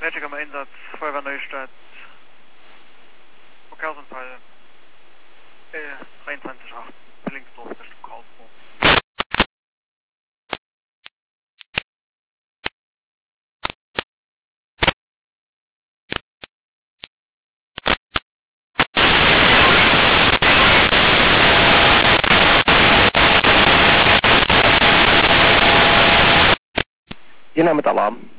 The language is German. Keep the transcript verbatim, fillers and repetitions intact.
Magic am Einsatz, Feuerwehr Neustadt, Verkehrsunfall, äh, dreiundzwanzig acht, Willingsdorf, Richtung Karlsruhe. Jena mit Alarm.